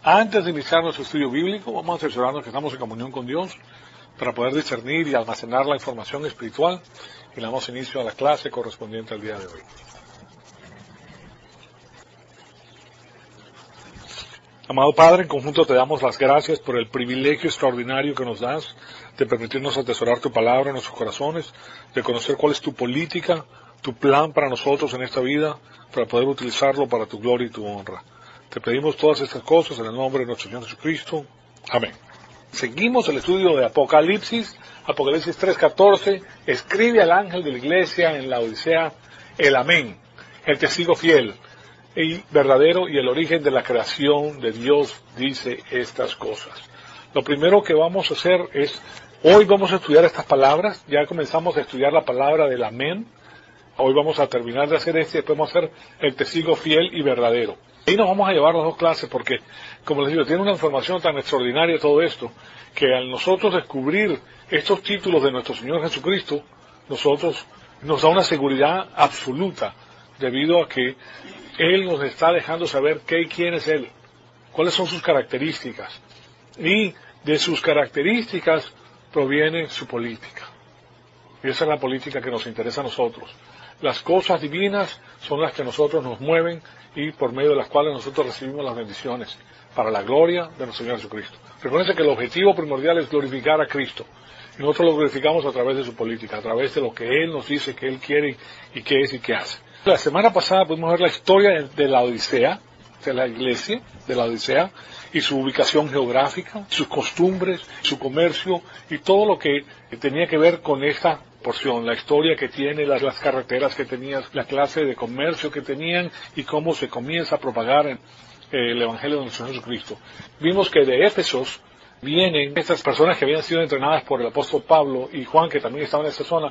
Antes de iniciar nuestro estudio bíblico, vamos a asegurarnos que estamos en comunión con Dios para poder discernir y almacenar la información espiritual y le damos inicio a la clase correspondiente al día de hoy. Amado Padre, en conjunto te damos las gracias por el privilegio extraordinario que nos das de permitirnos atesorar tu palabra en nuestros corazones, de conocer cuál es tu política, tu plan para nosotros en esta vida, para poder utilizarlo para tu gloria y tu honra. Te pedimos todas estas cosas en el nombre de nuestro Señor Jesucristo. Amén. Seguimos el estudio de Apocalipsis. Apocalipsis 3:14. Escribe al ángel de la iglesia en la Odisea el Amén, el testigo fiel y verdadero y el origen de la creación de Dios dice estas cosas. Lo primero que vamos a hacer es, hoy vamos a estudiar estas palabras. Ya comenzamos a estudiar la palabra del Amén. Hoy vamos a terminar de hacer este y después vamos a hacer el testigo fiel y verdadero. Ahí nos vamos a llevar las dos clases porque, como les digo, tiene una información tan extraordinaria todo esto, que al nosotros descubrir estos títulos de nuestro Señor Jesucristo, nosotros nos da una seguridad absoluta, debido a que Él nos está dejando saber qué y quién es Él, cuáles son sus características, y de sus características proviene su política. Y esa es la política que nos interesa a nosotros. Las cosas divinas son las que a nosotros nos mueven y por medio de las cuales nosotros recibimos las bendiciones para la gloria de nuestro Señor Jesucristo. Recuerden que el objetivo primordial es glorificar a Cristo. Y nosotros lo glorificamos a través de su política, a través de lo que Él nos dice que Él quiere y qué es y qué hace. La semana pasada pudimos ver la historia de la Odisea, de la iglesia de la Odisea, y su ubicación geográfica, sus costumbres, su comercio y todo lo que tenía que ver con esta porción, la historia que tiene, las carreteras que tenían, la clase de comercio que tenían y cómo se comienza a propagar el Evangelio de nuestro Jesucristo. Vimos que de Éfesos vienen estas personas que habían sido entrenadas por el apóstol Pablo y Juan, que también estaban en esta zona,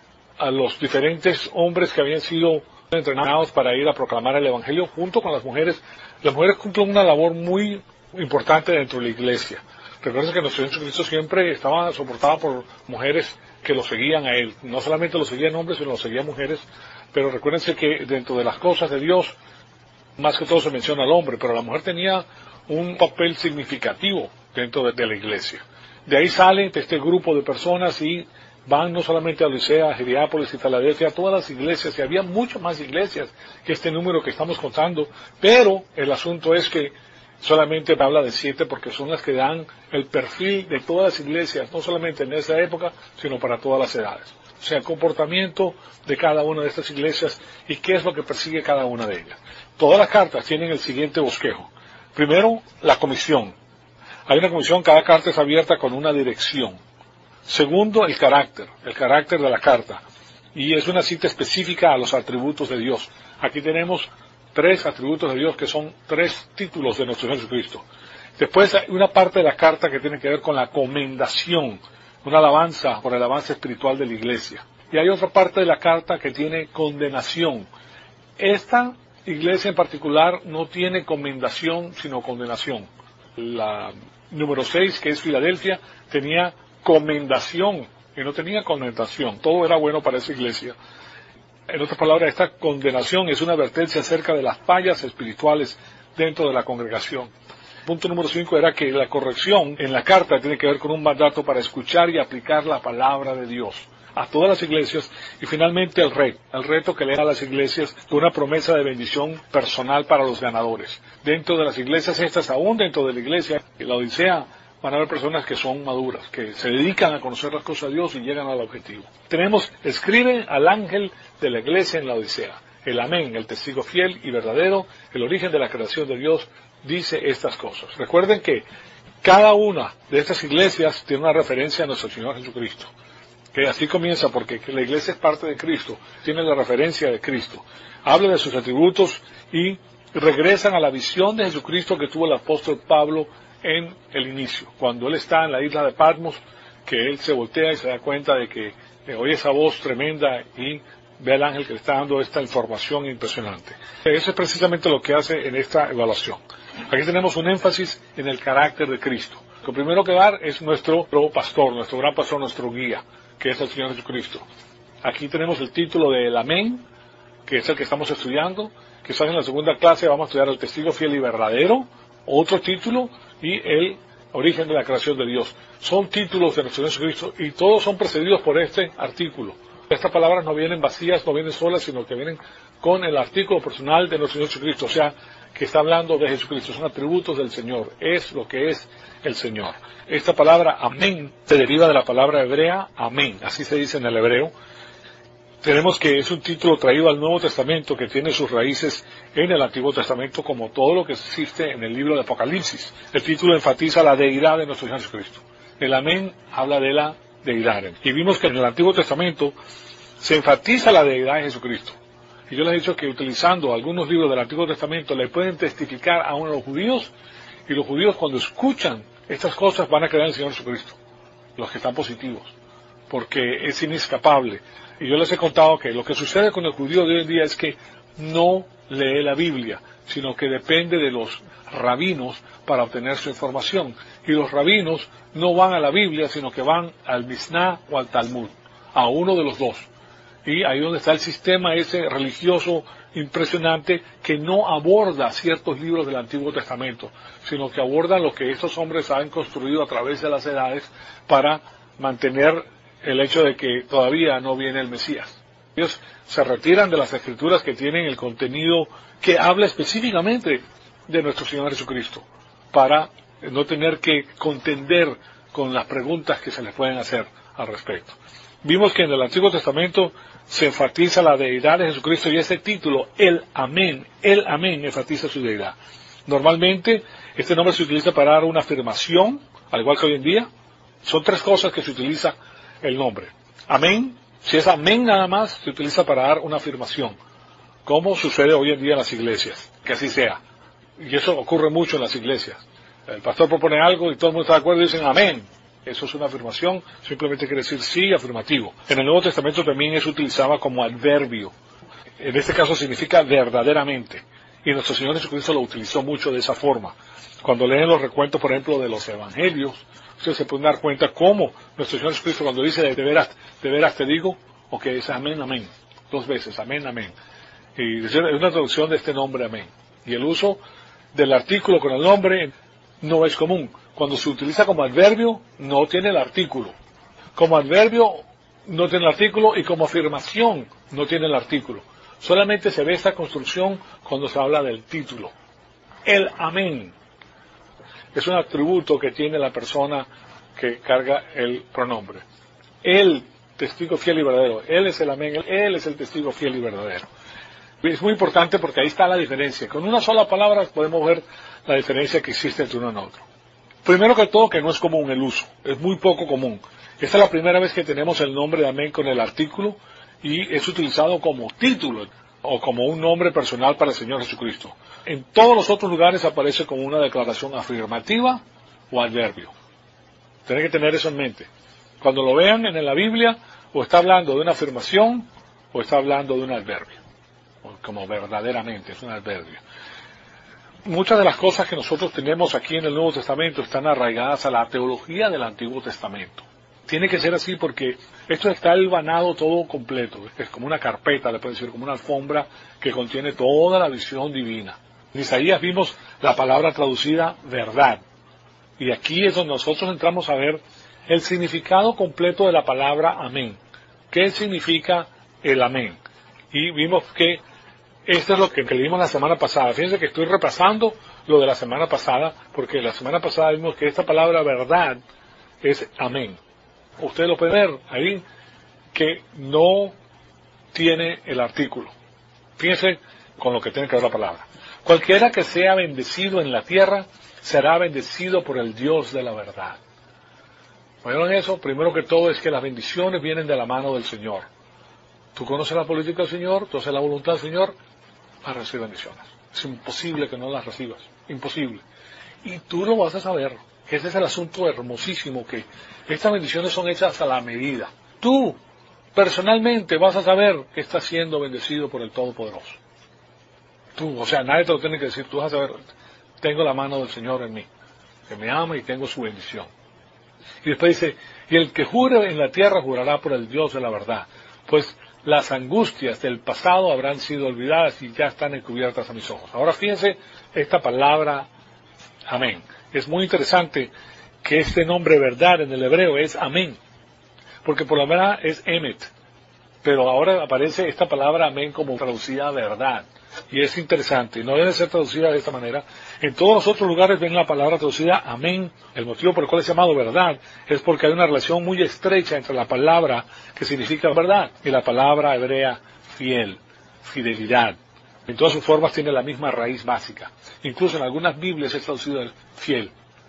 a los diferentes hombres que habían sido entrenados para ir a proclamar el Evangelio junto con las mujeres. Las mujeres cumplen una labor muy importante dentro de la iglesia. Recuerden que nuestro Señor Jesucristo siempre estaba soportado por mujeres que lo seguían a Él. No solamente lo seguían hombres, sino lo seguían mujeres. Pero recuérdense que dentro de las cosas de Dios, más que todo se menciona al hombre, pero la mujer tenía un papel significativo dentro de la iglesia. De ahí salen este grupo de personas y van no solamente a Odisea, a Hierápolis y Filadelfia, a todas las iglesias, y había muchas más iglesias que este número que estamos contando, pero el asunto es que solamente habla de 7 porque son las que dan el perfil de todas las iglesias, no solamente en esa época, sino para todas las edades. O sea, el comportamiento de cada una de estas iglesias y qué es lo que persigue cada una de ellas. Todas las cartas tienen el siguiente bosquejo. Primero, la comisión. Hay una comisión, cada carta es abierta con una dirección. Segundo, el carácter de la carta. Y es una cita específica a los atributos de Dios. Aquí tenemos 3 atributos de Dios que son 3 títulos de nuestro Señor Jesucristo. Después hay una parte de la carta que tiene que ver con la comendación, una alabanza por el avance espiritual de la iglesia. Y hay otra parte de la carta que tiene condenación. Esta iglesia en particular no tiene comendación, sino condenación. La número 6, que es Filadelfia, tenía comendación y no tenía condenación. Todo era bueno para esa iglesia. En otras palabras, esta condenación es una advertencia acerca de las fallas espirituales dentro de la congregación. Punto número 5 era que la corrección en la carta tiene que ver con un mandato para escuchar y aplicar la palabra de Dios a todas las iglesias. Y finalmente el reto que le da a las iglesias de una promesa de bendición personal para los ganadores. Dentro de las iglesias estas, aún dentro de la iglesia, la Odisea, van a haber personas que son maduras, que se dedican a conocer las cosas de Dios y llegan al objetivo. Tenemos, escribe al ángel de la iglesia en la Odisea, el Amén, el testigo fiel y verdadero, el origen de la creación de Dios, dice estas cosas. Recuerden que cada una de estas iglesias tiene una referencia a nuestro Señor Jesucristo. Que así comienza, porque la iglesia es parte de Cristo, tiene la referencia de Cristo. Habla de sus atributos y regresan a la visión de Jesucristo que tuvo el apóstol Pablo en el inicio, cuando él está en la isla de Patmos, que él se voltea y se da cuenta de que oye esa voz tremenda y ve al ángel que le está dando esta información impresionante. Eso es precisamente lo que hace en esta evaluación. Aquí tenemos un énfasis en el carácter de Cristo. Lo primero que dar es nuestro pastor, nuestro gran pastor, nuestro guía, que es el Señor Jesucristo. Aquí tenemos el título del Amén, que es el que estamos estudiando. Quizás en la segunda clase vamos a estudiar el testigo fiel y verdadero, otro título y el origen de la creación de Dios. Son títulos de nuestro Señor Jesucristo y todos son precedidos por este artículo. Estas palabras no vienen vacías, no vienen solas, sino que vienen con el artículo personal de nuestro Señor Jesucristo. O sea, que está hablando de Jesucristo. Son atributos del Señor. Es lo que es el Señor. Esta palabra amén se deriva de la palabra hebrea amén. Así se dice en el hebreo. Tenemos que es un título traído al Nuevo Testamento que tiene sus raíces en el Antiguo Testamento, como todo lo que existe en el libro de Apocalipsis. El título enfatiza la deidad de nuestro Señor Jesucristo. El amén habla de la deidad. Y vimos que en el Antiguo Testamento se enfatiza la deidad de Jesucristo. Y yo les he dicho que utilizando algunos libros del Antiguo Testamento le pueden testificar a uno de los judíos, y los judíos cuando escuchan estas cosas van a creer en el Señor Jesucristo, los que están positivos, porque es inescapable. Y yo les he contado que lo que sucede con el judío de hoy en día es que no lee la Biblia, sino que depende de los rabinos para obtener su información. Y los rabinos no van a la Biblia, sino que van al Misná o al Talmud, a uno de los dos. Y ahí donde está el sistema ese religioso impresionante que no aborda ciertos libros del Antiguo Testamento, sino que aborda lo que estos hombres han construido a través de las edades para mantener el hecho de que todavía no viene el Mesías. Ellos se retiran de las escrituras que tienen el contenido que habla específicamente de nuestro Señor Jesucristo, para no tener que contender con las preguntas que se les pueden hacer al respecto. Vimos que en el Antiguo Testamento se enfatiza la deidad de Jesucristo y ese título, el amén, enfatiza su deidad. Normalmente este nombre se utiliza para dar una afirmación, al igual que hoy en día. Son tres cosas que se utiliza el nombre. Amén, si es amén nada más, se utiliza para dar una afirmación, como sucede hoy en día en las iglesias, que así sea. Y eso ocurre mucho en las iglesias. El pastor propone algo y todo el mundo está de acuerdo y dicen amén. Eso es una afirmación, simplemente quiere decir sí, afirmativo. En el Nuevo Testamento también es utilizado como adverbio. En este caso significa verdaderamente. Y nuestro Señor Jesucristo lo utilizó mucho de esa forma. Cuando leen los recuentos, por ejemplo, de los evangelios, ustedes se pueden dar cuenta cómo nuestro Señor Jesucristo cuando dice de veras te digo, o que es amén, amén. 2 veces, amén, amén. Y es una traducción de este nombre amén. Y el uso del artículo con el nombre no es común. Cuando se utiliza como adverbio, no tiene el artículo. Como adverbio, no tiene el artículo, y como afirmación, no tiene el artículo. Solamente se ve esta construcción cuando se habla del título. El amén es un atributo que tiene la persona que carga el pronombre. El testigo fiel y verdadero. Él es el amén, él es el testigo fiel y verdadero. Es muy importante porque ahí está la diferencia. Con una sola palabra podemos ver la diferencia que existe entre uno y otro. Primero que todo, que no es común el uso, es muy poco común. Esta es la primera vez que tenemos el nombre de amén con el artículo y es utilizado como título o como un nombre personal para el Señor Jesucristo. En todos los otros lugares aparece como una declaración afirmativa o adverbio. Tienen que tener eso en mente. Cuando lo vean en la Biblia, o está hablando de una afirmación o está hablando de un adverbio. Como verdaderamente, es un adverbio. Muchas de las cosas que nosotros tenemos aquí en el Nuevo Testamento están arraigadas a la teología del Antiguo Testamento. Tiene que ser así porque esto está hilvanado todo completo. Es como una carpeta, le pueden decir, como una alfombra que contiene toda la visión divina. En Isaías vimos la palabra traducida verdad. Y aquí es donde nosotros entramos a ver el significado completo de la palabra amén. ¿Qué significa el amén? Y vimos que esto es lo que leímos la semana pasada. Fíjense que estoy repasando lo de la semana pasada, porque la semana pasada vimos que esta palabra verdad es amén. Ustedes lo pueden ver ahí, que no tiene el artículo. Fíjense con lo que tiene que ver la palabra. Cualquiera que sea bendecido en la tierra, será bendecido por el Dios de la verdad. ¿Oyeron eso? Primero que todo es que las bendiciones vienen de la mano del Señor. Tú conoces la política del Señor, tú haces la voluntad del Señor, vas a recibir bendiciones. Es imposible que no las recibas. Imposible. Y tú lo vas a saber. Ese es el asunto hermosísimo, que estas bendiciones son hechas a la medida. Tú, personalmente, vas a saber que estás siendo bendecido por el Todopoderoso. Tú, o sea, nadie te lo tiene que decir. Tú vas a saber, tengo la mano del Señor en mí, que me ama y tengo su bendición. Y después dice, y el que jure en la tierra jurará por el Dios de la verdad. Pues las angustias del pasado habrán sido olvidadas y ya están encubiertas a mis ojos. Ahora fíjense esta palabra Amén. Es muy interesante que este nombre verdad en el hebreo es amén, porque por la verdad es emet, pero ahora aparece esta palabra amén como traducida a verdad, y es interesante, no debe ser traducida de esta manera. En todos los otros lugares ven la palabra traducida amén. El motivo por el cual es llamado verdad es porque hay una relación muy estrecha entre la palabra que significa verdad y la palabra hebrea fiel, fidelidad. En todas sus formas tiene la misma raíz básica. Incluso en algunas Biblias es traducido el fiel.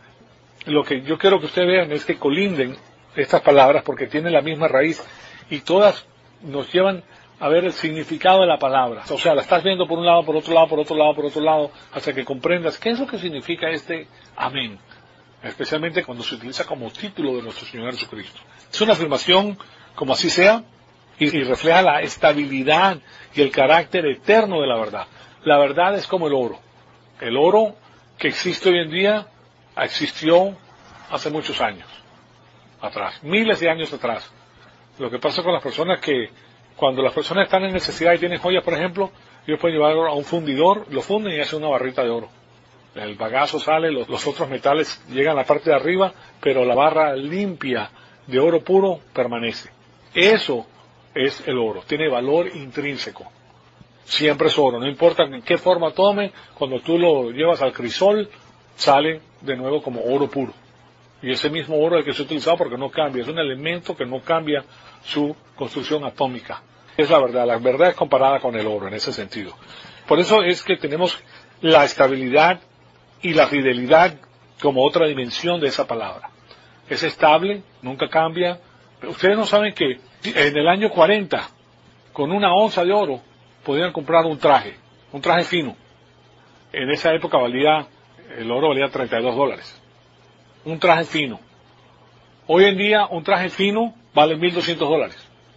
Lo que yo quiero que ustedes vean es que colinden estas palabras porque tienen la misma raíz y todas nos llevan a ver el significado de la palabra. O sea, la estás viendo por un lado, por otro lado, por otro lado, por otro lado, hasta que comprendas qué es lo que significa este amén. Especialmente cuando se utiliza como título de nuestro Señor Jesucristo. Es una afirmación como así sea y refleja la estabilidad y el carácter eterno de la verdad. La verdad es como el oro. El oro que existe hoy en día existió hace muchos años atrás, miles de años atrás. Lo que pasa con las personas que cuando las personas están en necesidad y tienen joyas, por ejemplo, ellos pueden llevarlo a un fundidor, lo funden y hacen una barrita de oro. El bagazo sale, los otros metales llegan a la parte de arriba, pero la barra limpia de oro puro permanece. Eso es el oro, tiene valor intrínseco. Siempre es oro, no importa en qué forma tome, cuando tú lo llevas al crisol, sale de nuevo como oro puro. Y ese mismo oro es el que se ha utilizado porque no cambia, es un elemento que no cambia su construcción atómica. Es la verdad es comparada con el oro en ese sentido. Por eso es que tenemos la estabilidad y la fidelidad como otra dimensión de esa palabra. Es estable, nunca cambia. Ustedes no saben que en el año 40, con una onza de oro, podían comprar un traje fino. En esa época el oro valía $32. Un traje fino. Hoy en día un traje fino vale $1,200.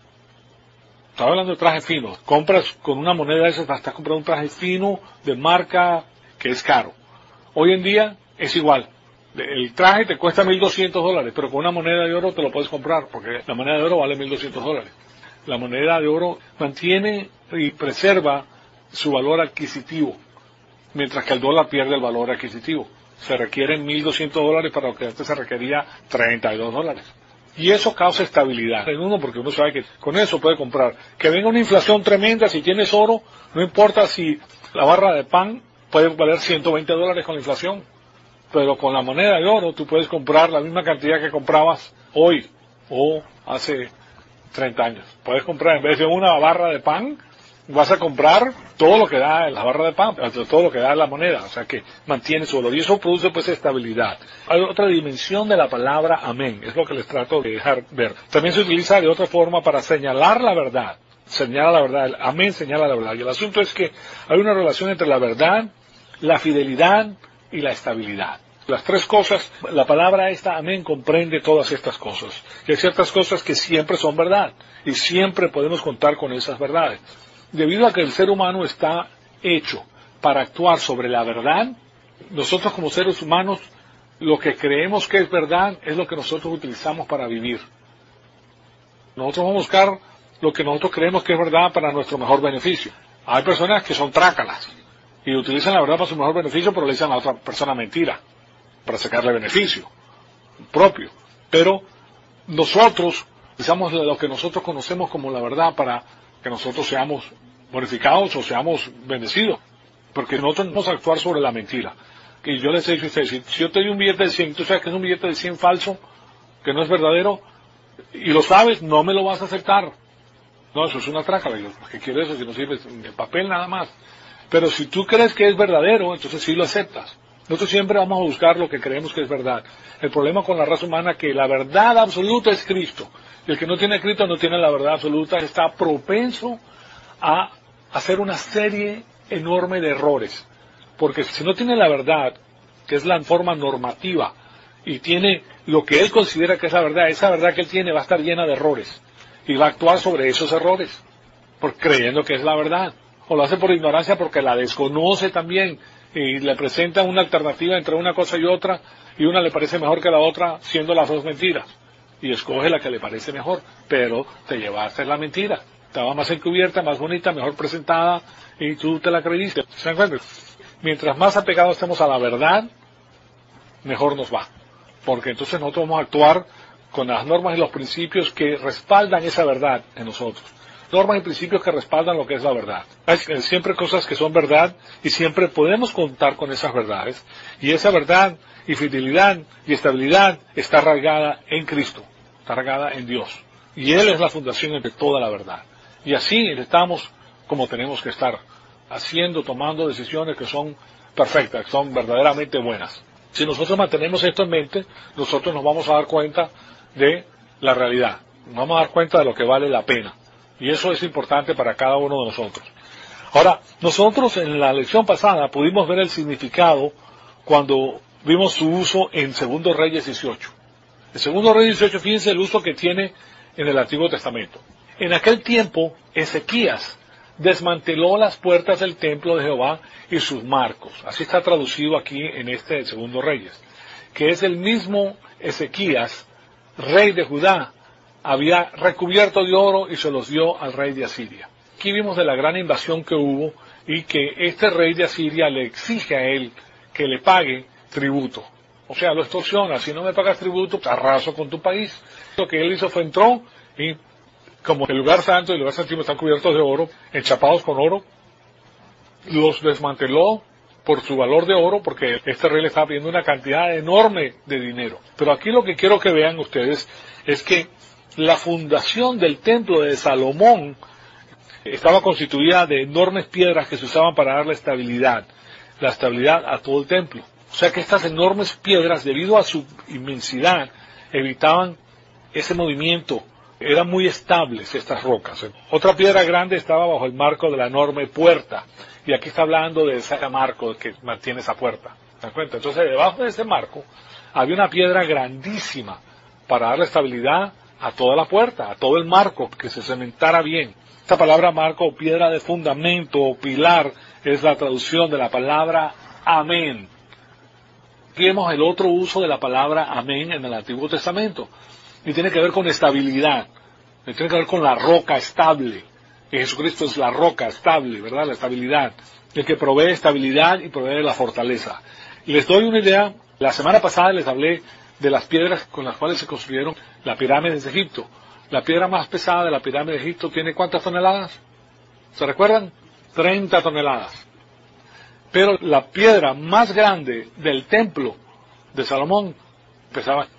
Estaba hablando de traje fino. Compras con una moneda de esas, estás comprando un traje fino de marca que es caro. Hoy en día es igual. El traje te cuesta $1,200, pero con una moneda de oro te lo puedes comprar, porque la moneda de oro vale $1,200. La moneda de oro mantiene y preserva su valor adquisitivo, mientras que el dólar pierde el valor adquisitivo. Se requieren $1,200 para lo que antes se requería $32. Y eso causa estabilidad en uno, porque uno sabe que con eso puede comprar. Que venga una inflación tremenda, si tienes oro, no importa si la barra de pan puede valer $120 con la inflación, pero con la moneda de oro tú puedes comprar la misma cantidad que comprabas hoy o hace 30 años. Puedes comprar, en vez de una barra de pan, vas a comprar todo lo que da la barra de pan, todo lo que da la moneda, o sea que mantiene su valor y eso produce pues estabilidad. Hay otra dimensión de la palabra amén, es lo que les trato de dejar ver. También se utiliza de otra forma para señalar la verdad, señala la verdad, el amén señala la verdad. Y el asunto es que hay una relación entre la verdad, la fidelidad y la estabilidad. Las tres cosas, la palabra esta amén comprende todas estas cosas. Y hay ciertas cosas que siempre son verdad y siempre podemos contar con esas verdades. Debido a que el ser humano está hecho para actuar sobre la verdad, nosotros como seres humanos, lo que creemos que es verdad es lo que nosotros utilizamos para vivir. Nosotros vamos a buscar lo que nosotros creemos que es verdad para nuestro mejor beneficio. Hay personas que son trácalas y utilizan la verdad para su mejor beneficio, pero le dicen a la otra persona mentira, para sacarle beneficio propio. Pero nosotros utilizamos lo que nosotros conocemos como la verdad para que nosotros seamos bonificados o seamos bendecidos, porque nosotros no vamos a actuar sobre la mentira. Y yo les he dicho a ustedes, si yo te doy un billete de 100, tú sabes que es un billete de 100 falso, que no es verdadero, y lo sabes, no me lo vas a aceptar. No, eso es una trácala. ¿Qué quiere eso si no sirve de papel nada más? Pero si tú crees que es verdadero, entonces sí lo aceptas. Nosotros siempre vamos a buscar lo que creemos que es verdad. El problema con la raza humana es que la verdad absoluta es Cristo. Y el que no tiene a Cristo no tiene la verdad absoluta, está propenso a hacer una serie enorme de errores. Porque si no tiene la verdad, que es la forma normativa, y tiene lo que él considera que es la verdad, esa verdad que él tiene va a estar llena de errores. Y va a actuar sobre esos errores, creyendo que es la verdad. O lo hace por ignorancia porque la desconoce también, y le presenta una alternativa entre una cosa y otra, y una le parece mejor que la otra, siendo las dos mentiras. Y escoge la que le parece mejor, pero te llevaste la mentira. Estaba más encubierta, más bonita, mejor presentada, y tú te la creíste. ¿Se dan cuenta? Mientras más apegados estemos a la verdad, mejor nos va. Porque entonces nosotros vamos a actuar con las normas y los principios que respaldan esa verdad en nosotros. Normas y principios que respaldan lo que es la verdad. Hay siempre cosas que son verdad y siempre podemos contar con esas verdades. Y esa verdad y fidelidad y estabilidad está arraigada en Cristo, está arraigada en Dios. Y Él es la fundación de toda la verdad. Y así estamos como tenemos que estar, haciendo, tomando decisiones que son perfectas, que son verdaderamente buenas. Si nosotros mantenemos esto en mente, nosotros nos vamos a dar cuenta de la realidad. Nos vamos a dar cuenta de lo que vale la pena. Y eso es importante para cada uno de nosotros. Ahora, nosotros en la lección pasada pudimos ver el significado cuando vimos su uso en 2 Reyes 18. En 2 Reyes 18, fíjense el uso que tiene en el Antiguo Testamento. En aquel tiempo, Ezequías desmanteló las puertas del templo de Jehová y sus marcos. Así está traducido aquí en este 2 Reyes. Que es el mismo Ezequías, rey de Judá, había recubierto de oro y se los dio al rey de Asiria. Aquí vimos de la gran invasión que hubo y que este rey de Asiria le exige a él que le pague tributo. O sea, lo extorsiona. Si no me pagas tributo, arraso con tu país. Lo que él hizo fue entró y como el lugar santo y el lugar santísimo están cubiertos de oro, enchapados con oro, los desmanteló por su valor de oro, porque este rey le estaba pidiendo una cantidad enorme de dinero. Pero aquí lo que quiero que vean ustedes es que la fundación del templo de Salomón estaba constituida de enormes piedras que se usaban para darle la estabilidad a todo el templo. O sea que estas enormes piedras, debido a su inmensidad, evitaban ese movimiento. Eran muy estables estas rocas. Otra piedra grande estaba bajo el marco de la enorme puerta. Y aquí está hablando de ese marco que mantiene esa puerta. ¿Se dan cuenta? Entonces, debajo de ese marco había una piedra grandísima para darle estabilidad a toda la puerta, a todo el marco, que se cementara bien. Esta palabra marco o piedra de fundamento o pilar es la traducción de la palabra amén. Aquí vemos el otro uso de la palabra amén en el Antiguo Testamento. Y tiene que ver con estabilidad, tiene que ver con la roca estable. Y Jesucristo es la roca estable, ¿verdad? La estabilidad, el que provee estabilidad y provee la fortaleza. Y les doy una idea. La semana pasada les hablé de las piedras con las cuales se construyeron las pirámides de Egipto. La piedra más pesada de la pirámide de Egipto tiene ¿cuántas toneladas? ¿Se recuerdan? 30 toneladas. Pero la piedra más grande del templo de Salomón pesaba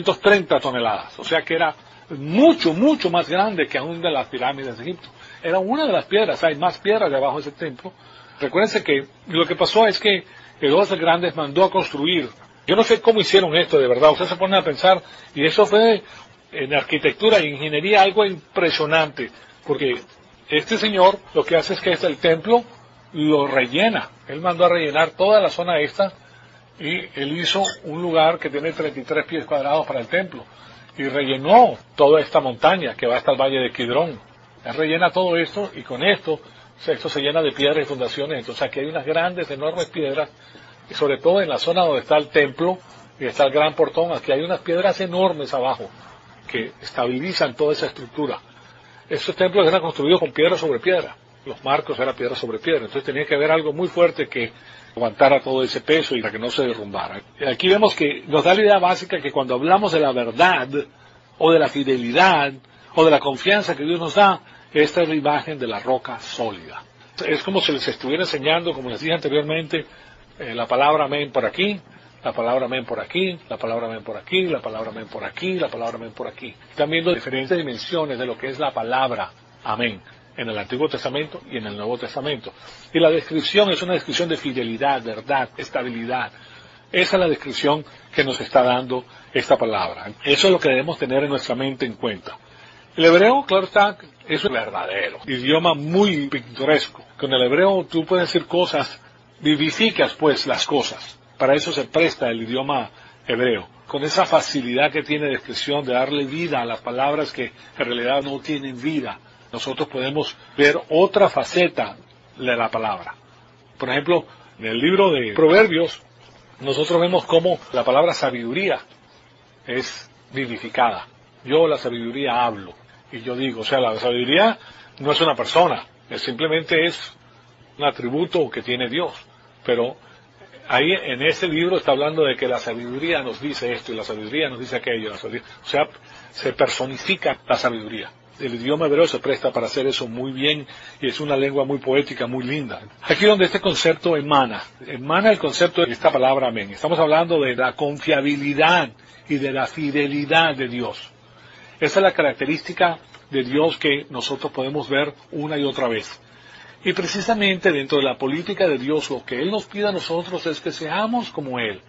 630 toneladas, o sea que era mucho, mucho más grande que aún de las pirámides de Egipto. Era una de las piedras, hay más piedras debajo de ese templo. Recuérdense que lo que pasó es que Herodes el Grande mandó a construir. Yo no sé cómo hicieron esto, de verdad, ustedes se ponen a pensar, y eso fue en arquitectura e ingeniería algo impresionante, porque este señor lo que hace es que el templo lo rellena. Él mandó a rellenar toda la zona esta, y él hizo un lugar que tiene 33 pies cuadrados para el templo. Y rellenó toda esta montaña que va hasta el valle de Kidrón. Él rellena todo esto y con esto se llena de piedras y fundaciones. Entonces aquí hay unas grandes, enormes piedras. Y sobre todo en la zona donde está el templo y está el gran portón, aquí hay unas piedras enormes abajo que estabilizan toda esa estructura. Estos templos eran construidos con piedra sobre piedra. Los marcos eran piedra sobre piedra. Entonces tenía que haber algo muy fuerte que aguantara todo ese peso y para que no se derrumbara. Aquí vemos que nos da la idea básica que cuando hablamos de la verdad o de la fidelidad o de la confianza que Dios nos da, esta es la imagen de la roca sólida. Es como si les estuviera enseñando, como les dije anteriormente, la palabra amén por aquí, la palabra amén por aquí, la palabra amén por aquí, la palabra amén por aquí, la palabra amén por aquí. Están viendo diferentes dimensiones de lo que es la palabra amén en el Antiguo Testamento y en el Nuevo Testamento. Y la descripción es una descripción de fidelidad, verdad, estabilidad. Esa es la descripción que nos está dando esta palabra. Eso es lo que debemos tener en nuestra mente en cuenta. El hebreo, claro está, es un verdadero idioma muy pintoresco. Con el hebreo tú puedes decir cosas, vivificas pues las cosas. Para eso se presta el idioma hebreo. Con esa facilidad que tiene de expresión, de darle vida a las palabras que en realidad no tienen vida. Nosotros podemos ver otra faceta de la palabra. Por ejemplo, en el libro de Proverbios, nosotros vemos cómo la palabra sabiduría es vivificada. Yo la sabiduría hablo, y yo digo, o sea, la sabiduría no es una persona, simplemente es un atributo que tiene Dios. Pero Ahí en ese libro está hablando de que la sabiduría nos dice esto y la sabiduría nos dice aquello. O sea, se personifica la sabiduría. El idioma hebreo se presta para hacer eso muy bien y es una lengua muy poética, muy linda. Aquí donde este concepto emana el concepto de esta palabra amén. Estamos hablando de la confiabilidad y de la fidelidad de Dios. Esa es la característica de Dios que nosotros podemos ver una y otra vez. Y precisamente dentro de la política de Dios, lo que Él nos pide a nosotros es que seamos como Él.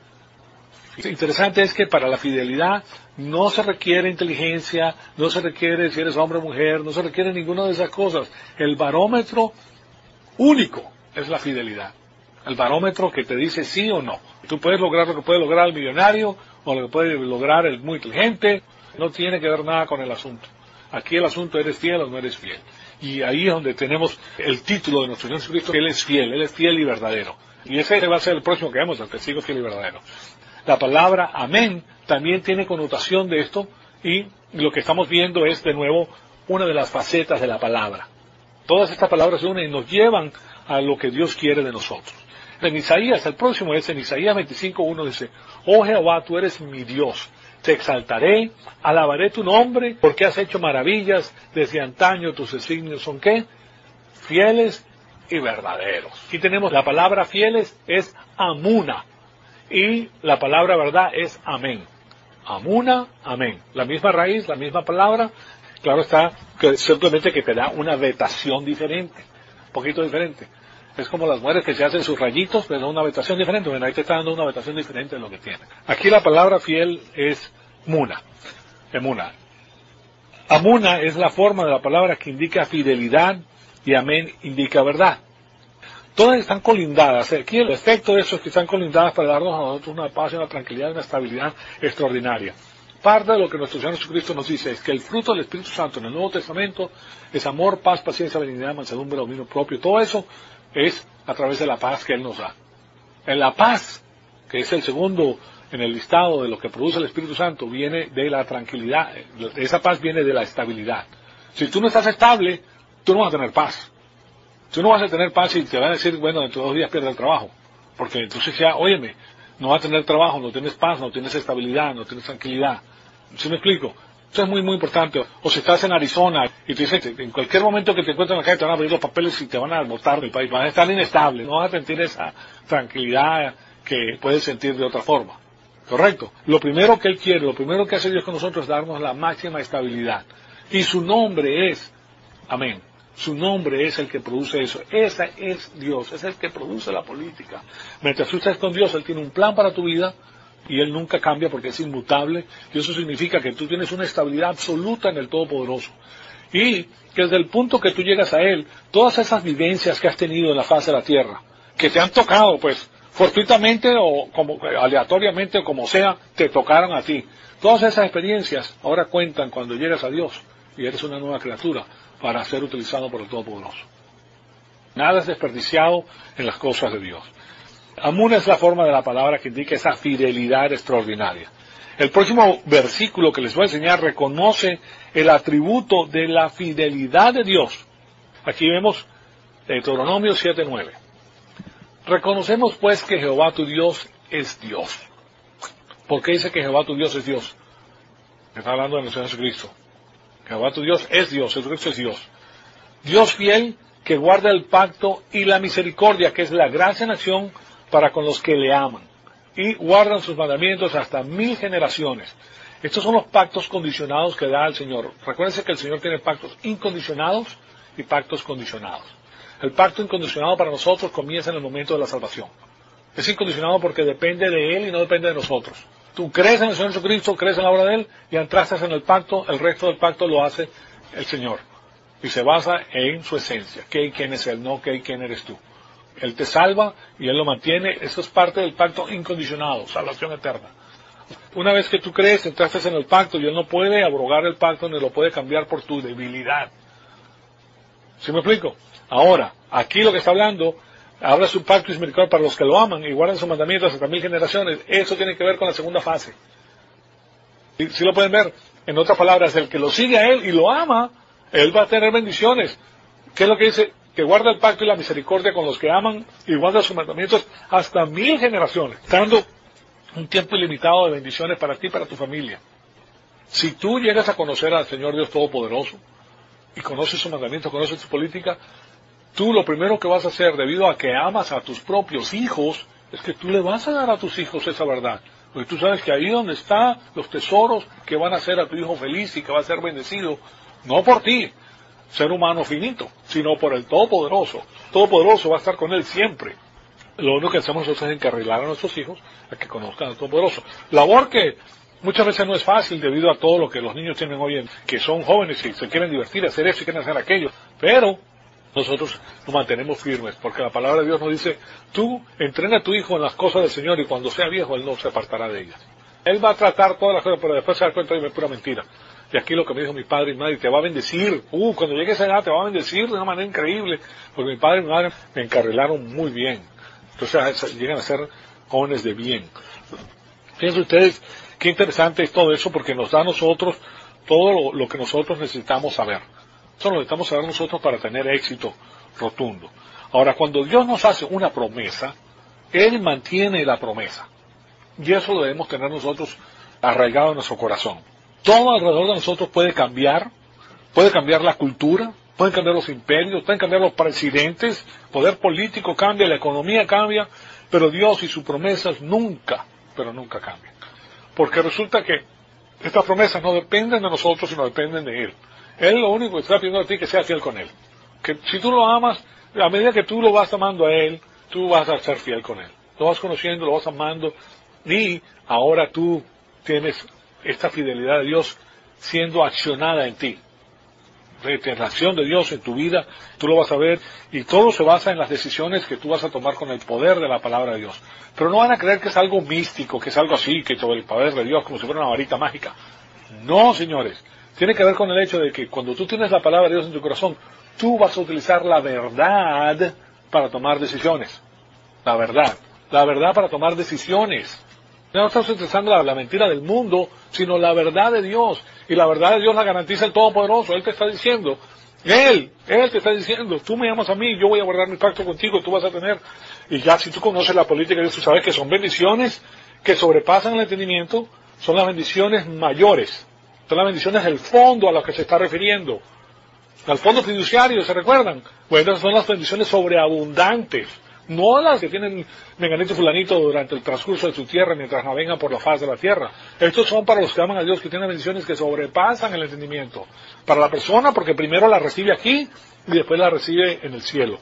Lo interesante es que para la fidelidad no se requiere inteligencia, no se requiere si eres hombre o mujer, no se requiere ninguna de esas cosas. El barómetro único es la fidelidad. El barómetro que te dice sí o no. Tú puedes lograr lo que puede lograr el millonario o lo que puede lograr el muy inteligente. No tiene que ver nada con el asunto. Aquí el asunto, ¿eres fiel o no eres fiel? Y ahí es donde tenemos el título de nuestro Señor Jesucristo, que Él es fiel y verdadero. Y ese va a ser el próximo que vemos, el testigo fiel y verdadero. La palabra amén también tiene connotación de esto, y lo que estamos viendo es, de nuevo, una de las facetas de la palabra. Todas estas palabras se unen y nos llevan a lo que Dios quiere de nosotros. En Isaías, el próximo es en Isaías 25:1, dice: Oh Jehová, tú eres mi Dios. Te exaltaré, alabaré tu nombre, porque has hecho maravillas, desde antaño tus designios son ¿qué? Fieles y verdaderos. Aquí tenemos la palabra fieles es amuna, y la palabra verdad es amén. Amuna, amén. La misma raíz, la misma palabra, claro está, que simplemente que te da una vetación diferente, un poquito diferente. Es como las mujeres que se hacen sus rayitos, les da una vetación diferente. Bueno, ahí te está dando una vetación diferente de lo que tiene. Aquí la palabra fiel es muna, emuna. Amuna es la forma de la palabra que indica fidelidad y amén indica verdad. Todas están colindadas. Aquí el efecto de eso es que están colindadas para darnos a nosotros una paz, una tranquilidad, una estabilidad extraordinaria. Parte de lo que nuestro Señor Jesucristo nos dice es que el fruto del Espíritu Santo en el Nuevo Testamento es amor, paz, paciencia, benignidad, mansedumbre, dominio propio. Todo eso es a través de la paz que Él nos da. En la paz, que es el segundo en el listado de lo que produce el Espíritu Santo, viene de la tranquilidad. Esa paz viene de la estabilidad. Si tú no estás estable, tú no vas a tener paz. Tú no vas a tener paz y te van a decir, bueno, dentro de 2 días pierdes el trabajo. Porque entonces ya, óyeme, no vas a tener trabajo, no tienes paz, no tienes estabilidad, no tienes tranquilidad. ¿Sí me explico? Eso es muy, muy importante. O si estás en Arizona y te dicen, en cualquier momento que te encuentres en la calle te van a abrir los papeles y te van a botar del país, vas a estar inestable, no vas a sentir esa tranquilidad que puedes sentir de otra forma. ¿Correcto? Lo primero que Él quiere, lo primero que hace Dios con nosotros es darnos la máxima estabilidad. Y su nombre es, amén, su nombre es el que produce eso. Ese es Dios, es el que produce la política. Mientras tú estés con Dios, Él tiene un plan para tu vida, y Él nunca cambia porque es inmutable, y eso significa que tú tienes una estabilidad absoluta en el Todopoderoso. Y que desde el punto que tú llegas a Él, todas esas vivencias que has tenido en la faz de la tierra, que te han tocado, pues, fortuitamente o como aleatoriamente o como sea, te tocaron a ti. Todas esas experiencias ahora cuentan cuando llegas a Dios y eres una nueva criatura para ser utilizado por el Todopoderoso. Nada es desperdiciado en las cosas de Dios. Amun es la forma de la palabra que indica esa fidelidad extraordinaria. El próximo versículo que les voy a enseñar reconoce el atributo de la fidelidad de Dios. Aquí vemos Deuteronomio 7:9. Reconocemos pues que Jehová tu Dios es Dios. ¿Por qué dice que Jehová tu Dios es Dios? Está hablando de nuestro Jesucristo. Jehová tu Dios es Dios, Jesucristo es Dios. Dios fiel que guarda el pacto y la misericordia, que es la gracia en acción para con los que le aman, y guardan sus mandamientos hasta 1000 generaciones. Estos son los pactos condicionados que da el Señor. Recuérdense que el Señor tiene pactos incondicionados y pactos condicionados. El pacto incondicionado para nosotros comienza en el momento de la salvación. Es incondicionado porque depende de Él y no depende de nosotros. Tú crees en el Señor Jesucristo, crees en la obra de Él, y entraste en el pacto, el resto del pacto lo hace el Señor. Y se basa en su esencia. ¿Qué y quién es Él? No qué y quién eres tú. Él te salva y Él lo mantiene. Eso es parte del pacto incondicionado, salvación eterna. Una vez que tú crees, entraste en el pacto y Él no puede abrogar el pacto ni lo puede cambiar por tu debilidad. ¿Sí me explico? Ahora, aquí lo que está hablando, habla su pacto y su misericordia para los que lo aman y guardan sus mandamientos hasta 1000 generaciones. Eso tiene que ver con la segunda fase. ¿Sí lo pueden ver? En otras palabras, el que lo sigue a Él y lo ama, Él va a tener bendiciones. ¿Qué es lo que dice? que guarda el pacto y la misericordia con los que aman y guarda sus mandamientos hasta 1000 generaciones, dando un tiempo ilimitado de bendiciones para ti y para tu familia. Si tú llegas a conocer al Señor Dios Todopoderoso y conoces sus mandamientos, conoces su política, tú lo primero que vas a hacer, debido a que amas a tus propios hijos, es que tú le vas a dar a tus hijos esa verdad. Porque tú sabes que ahí donde están los tesoros que van a hacer a tu hijo feliz y que va a ser bendecido, no por ti, ser humano finito, sino por el Todopoderoso. Todopoderoso va a estar con él siempre. Lo único que hacemos nosotros es encarrilar a nuestros hijos a que conozcan al Todopoderoso. Labor que muchas veces no es fácil debido a todo lo que los niños tienen hoy en que son jóvenes y se quieren divertir, hacer eso y quieren hacer aquello. Pero nosotros nos mantenemos firmes, porque la palabra de Dios nos dice, tú entrena a tu hijo en las cosas del Señor y cuando sea viejo él no se apartará de ellas. Él va a tratar todas las cosas, pero después se da cuenta de que es pura mentira. Y aquí lo que me dijo mi padre y mi madre, te va a bendecir, cuando llegue a esa edad te va a bendecir de una manera increíble, porque mi padre y mi madre me encarrilaron muy bien. Entonces llegan a ser jóvenes de bien. Fíjense ustedes qué interesante es todo eso, porque nos da a nosotros todo lo que nosotros necesitamos saber. Eso lo necesitamos saber nosotros para tener éxito rotundo. Ahora, cuando Dios nos hace una promesa, Él mantiene la promesa. Y eso lo debemos tener nosotros arraigado en nuestro corazón. Todo alrededor de nosotros puede cambiar la cultura, pueden cambiar los imperios, pueden cambiar los presidentes, el poder político cambia, la economía cambia, pero Dios y sus promesas nunca, pero nunca cambian. Porque resulta que estas promesas no dependen de nosotros, sino dependen de Él. Él lo único que está pidiendo a ti es que seas fiel con Él. Que si tú lo amas, a medida que tú lo vas amando a Él, tú vas a ser fiel con Él. Lo vas conociendo, lo vas amando, y ahora tú tienes esta fidelidad de Dios siendo accionada en ti. La acción de Dios en tu vida, tú lo vas a ver, y todo se basa en las decisiones que tú vas a tomar con el poder de la palabra de Dios. Pero no van a creer que es algo místico, que es algo así, que sobre el poder de Dios, como si fuera una varita mágica. No, señores. Tiene que ver con el hecho de que cuando tú tienes la palabra de Dios en tu corazón, tú vas a utilizar la verdad para tomar decisiones. La verdad para tomar decisiones. No estás utilizando la mentira del mundo, sino la verdad de Dios. Y la verdad de Dios la garantiza el Todopoderoso. Él te está diciendo, Él te está diciendo, tú me amas a mí, yo voy a guardar mi pacto contigo, tú vas a tener. Y ya si tú conoces la política de Dios, tú sabes que son bendiciones que sobrepasan el entendimiento, son las bendiciones mayores. Son las bendiciones del fondo a las que se está refiriendo. Al fondo fiduciario, ¿se recuerdan? Bueno, esas son las bendiciones sobreabundantes. No las que tienen menganito y fulanito durante el transcurso de su tierra mientras navegan por la faz de la tierra. Estos son para los que aman a Dios, que tienen bendiciones que sobrepasan el entendimiento. Para la persona, porque primero la recibe aquí y después la recibe en el cielo.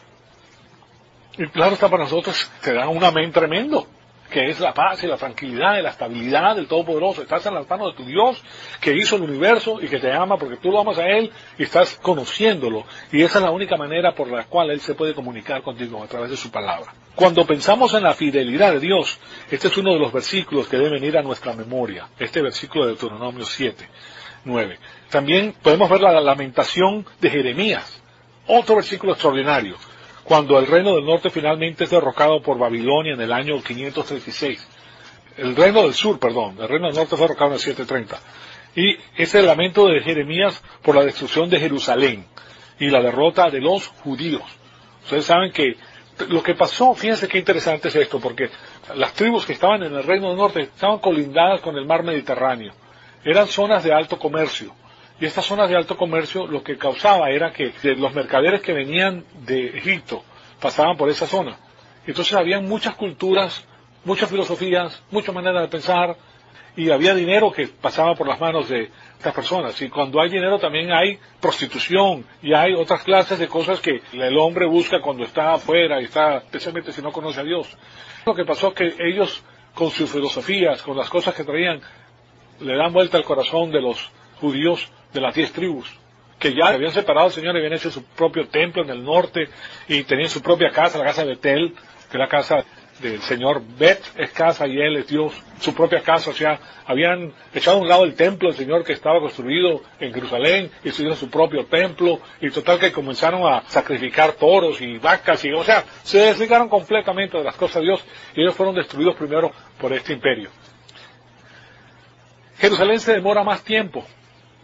Y claro, está para nosotros, te da un amén tremendo, que es la paz y la tranquilidad y la estabilidad del Todopoderoso. Estás en las manos de tu Dios, que hizo el universo y que te ama porque tú lo amas a Él y estás conociéndolo. Y esa es la única manera por la cual Él se puede comunicar contigo, a través de su palabra. Cuando pensamos en la fidelidad de Dios, este es uno de los versículos que deben venir a nuestra memoria. Este versículo de Deuteronomio 7:9. También podemos ver la lamentación de Jeremías. Otro versículo extraordinario. Cuando el reino del norte finalmente es derrocado por Babilonia en el año 536. El reino del norte fue derrocado en el 730. Y es el lamento de Jeremías por la destrucción de Jerusalén y la derrota de los judíos. Ustedes saben que lo que pasó, fíjense qué interesante es esto, porque las tribus que estaban en el reino del norte estaban colindadas con el mar Mediterráneo. Eran zonas de alto comercio. Y estas zonas de alto comercio lo que causaba era que los mercaderes que venían de Egipto pasaban por esa zona. Entonces había muchas culturas, muchas filosofías, muchas maneras de pensar, y había dinero que pasaba por las manos de estas personas. Y cuando hay dinero también hay prostitución, y hay otras clases de cosas que el hombre busca cuando está afuera, y está, especialmente si no conoce a Dios. Lo que pasó es que ellos, con sus filosofías, con las cosas que traían, le dan vuelta al corazón de los judíos de las 10 tribus, que ya habían separado al Señor y habían hecho su propio templo en el norte, y tenían su propia casa, la casa de Betel, que es la casa del Señor. Bet es casa y Él es Dios, su propia casa. O sea, habían echado a un lado el templo del Señor que estaba construido en Jerusalén, y hicieron su propio templo, y total que comenzaron a sacrificar toros y vacas, o sea, se desligaron completamente de las cosas de Dios, y ellos fueron destruidos primero por este imperio. Jerusalén se demora más tiempo,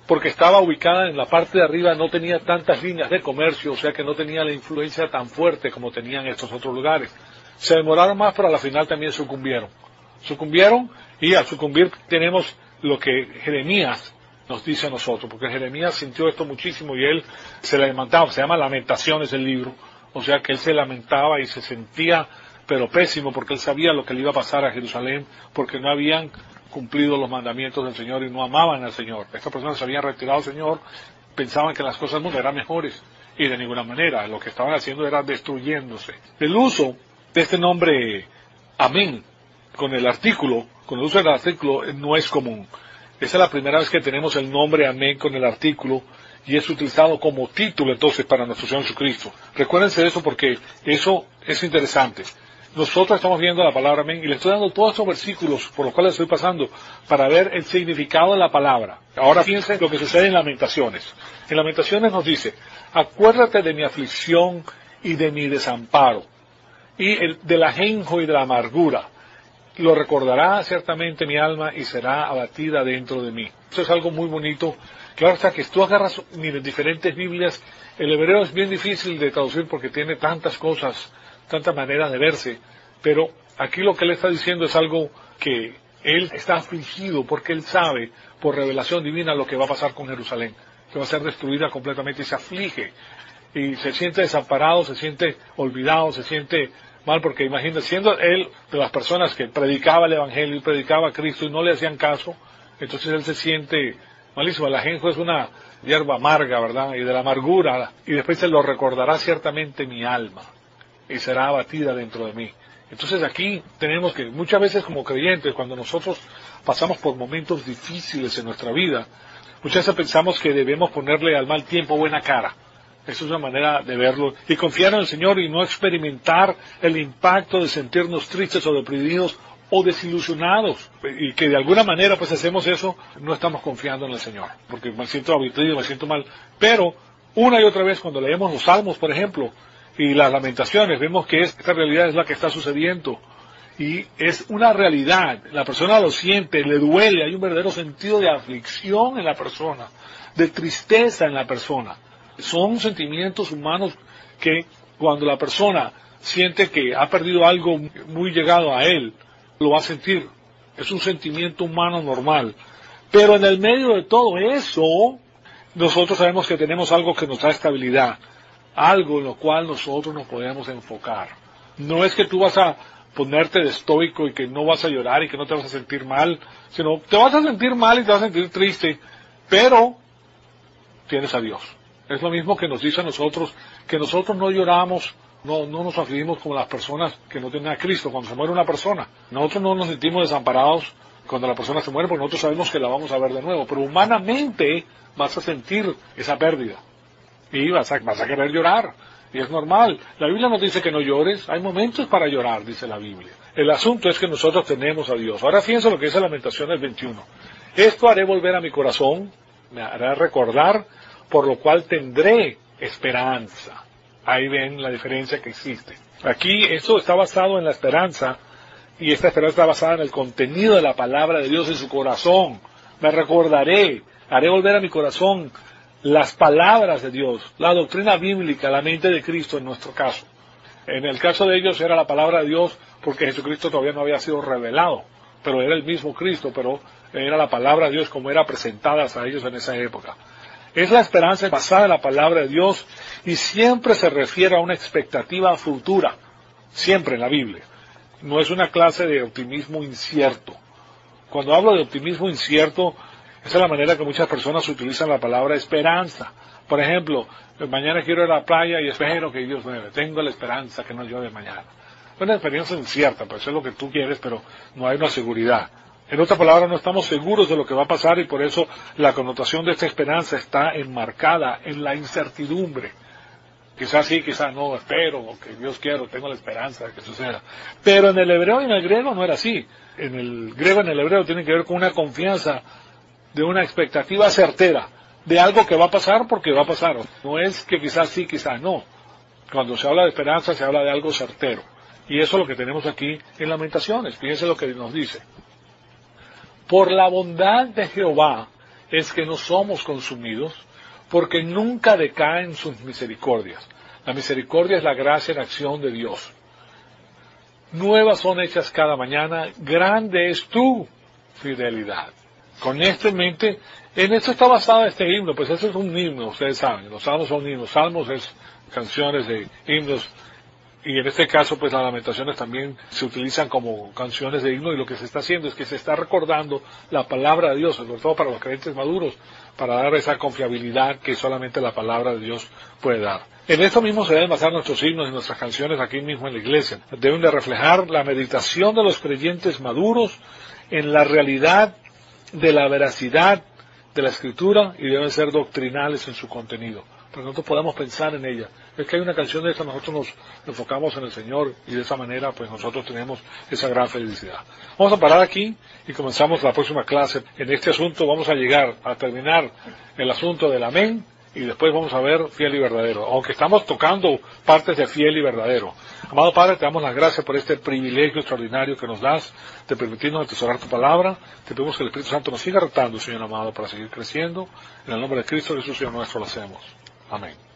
porque estaba ubicada en la parte de arriba, no tenía tantas líneas de comercio, o sea que no tenía la influencia tan fuerte como tenían estos otros lugares. Se demoraron más, pero a la final también sucumbieron. Sucumbieron, y al sucumbir tenemos lo que Jeremías nos dice a nosotros, porque Jeremías sintió esto muchísimo y él se lamentaba, se llama Lamentaciones el libro, o sea que él se lamentaba y se sentía pero pésimo porque él sabía lo que le iba a pasar a Jerusalén, porque no habían cumplido los mandamientos del Señor y no amaban al Señor. Estas personas se habían retirado del Señor, pensaban que las cosas del mundo eran mejores, y de ninguna manera, lo que estaban haciendo era destruyéndose. El uso de este nombre Amén, con el uso del artículo no es común. Esa es la primera vez que tenemos el nombre Amén con el artículo, y es utilizado como título entonces para nuestro Señor Jesucristo. Recuérdense de eso porque eso es interesante. Nosotros estamos viendo la palabra amén y le estoy dando todos estos versículos por los cuales estoy pasando para ver el significado de la palabra. Ahora fíjense lo que sucede en Lamentaciones. En Lamentaciones nos dice, acuérdate de mi aflicción y de mi desamparo, y del ajenjo y de la amargura. Lo recordará ciertamente mi alma y será abatida dentro de mí. Eso es algo muy bonito. Claro está que tú agarras diferentes Biblias. El hebreo es bien difícil de traducir porque tiene tantas cosas, tantas maneras de verse, pero aquí lo que él está diciendo es algo que él está afligido porque él sabe por revelación divina lo que va a pasar con Jerusalén, que va a ser destruida completamente, y se aflige y se siente desamparado, se siente olvidado, se siente mal, porque imagínate, siendo él de las personas que predicaba el Evangelio y predicaba a Cristo y no le hacían caso, entonces él se siente malísimo. El ajenjo es una hierba amarga, ¿verdad? Y de la amargura, y después se lo recordará ciertamente mi alma y será abatida dentro de mí. Entonces aquí tenemos que muchas veces como creyentes, cuando nosotros pasamos por momentos difíciles en nuestra vida, muchas veces pensamos que debemos ponerle al mal tiempo buena cara. Esa es una manera de verlo, y confiar en el Señor y no experimentar el impacto de sentirnos tristes o deprimidos o desilusionados, y que de alguna manera pues hacemos eso, no estamos confiando en el Señor, porque me siento aburrido, me siento mal. Pero una y otra vez cuando leemos los Salmos, por ejemplo, y las Lamentaciones, vemos que esta realidad es la que está sucediendo, y es una realidad, la persona lo siente, le duele, hay un verdadero sentido de aflicción en la persona, de tristeza en la persona. Son sentimientos humanos que cuando la persona siente que ha perdido algo muy llegado a él, lo va a sentir. Es un sentimiento humano normal. Pero en el medio de todo eso, nosotros sabemos que tenemos algo que nos da estabilidad, algo en lo cual nosotros nos podemos enfocar. No es que tú vas a ponerte de estoico y que no vas a llorar y que no te vas a sentir mal, sino te vas a sentir mal y te vas a sentir triste, pero tienes a Dios. Es lo mismo que nos dice a nosotros, que nosotros no lloramos, no nos afligimos como las personas que no tienen a Cristo cuando se muere una persona. Nosotros no nos sentimos desamparados cuando la persona se muere porque nosotros sabemos que la vamos a ver de nuevo, pero humanamente vas a sentir esa pérdida y vas a querer llorar, y es normal. La Biblia nos dice que no llores, hay momentos para llorar, dice la Biblia. El asunto es que nosotros tenemos a Dios. Ahora fíjense lo que dice Lamentaciones 21. Esto haré volver a mi corazón, me hará recordar, por lo cual tendré esperanza. Ahí ven la diferencia que existe. Aquí esto está basado en la esperanza, y esta esperanza está basada en el contenido de la palabra de Dios en su corazón. Me recordaré, haré volver a mi corazón las palabras de Dios, la doctrina bíblica, la mente de Cristo en nuestro caso. En el caso de ellos era la palabra de Dios porque Jesucristo todavía no había sido revelado, pero era el mismo Cristo, pero era la palabra de Dios como era presentada a ellos en esa época. Es la esperanza basada en la palabra de Dios y siempre se refiere a una expectativa futura, siempre en la Biblia. No es una clase de optimismo incierto. Cuando hablo de optimismo incierto, esa es la manera que muchas personas utilizan la palabra esperanza. Por ejemplo, mañana quiero ir a la playa y espero que Dios llueve. Tengo la esperanza que no llueve mañana. Es una experiencia incierta, pues es lo que tú quieres, pero no hay una seguridad. En otras palabras, no estamos seguros de lo que va a pasar y por eso la connotación de esta esperanza está enmarcada en la incertidumbre. Quizás sí, quizás no, espero, que Dios quiera, tengo la esperanza de que suceda. Pero en el hebreo y en el griego no era así. En el griego y en el hebreo tiene que ver con una confianza, de una expectativa certera, de algo que va a pasar porque va a pasar. No es que quizás sí, quizás no. Cuando se habla de esperanza se habla de algo certero. Y eso es lo que tenemos aquí en Lamentaciones. Fíjense lo que nos dice. Por la bondad de Jehová es que no somos consumidos, porque nunca decaen sus misericordias. La misericordia es la gracia en acción de Dios. Nuevas son hechas cada mañana, grande es tu fidelidad. Con esto en mente, en esto está basado este himno, pues eso es un himno, ustedes saben, los salmos son himnos, salmos es canciones de himnos, y en este caso pues las lamentaciones también se utilizan como canciones de himno, y lo que se está haciendo es que se está recordando la palabra de Dios, sobre todo para los creyentes maduros, para dar esa confiabilidad que solamente la palabra de Dios puede dar. En esto mismo se deben basar nuestros himnos y nuestras canciones aquí mismo en la iglesia. Deben de reflejar la meditación de los creyentes maduros en la realidad de la veracidad de la Escritura, y deben ser doctrinales en su contenido, para que nosotros podamos pensar en ella. Es que hay una canción de esta, nosotros nos enfocamos en el Señor, y de esa manera pues nosotros tenemos esa gran felicidad. Vamos a parar aquí y comenzamos la próxima clase. En este asunto vamos a llegar a terminar el asunto del amén, y después vamos a ver fiel y verdadero, aunque estamos tocando partes de fiel y verdadero. Amado Padre, te damos las gracias por este privilegio extraordinario que nos das de permitirnos atesorar tu palabra. Te pedimos que el Espíritu Santo nos siga retando, Señor amado, para seguir creciendo. En el nombre de Cristo Jesús, Señor nuestro, lo hacemos. Amén.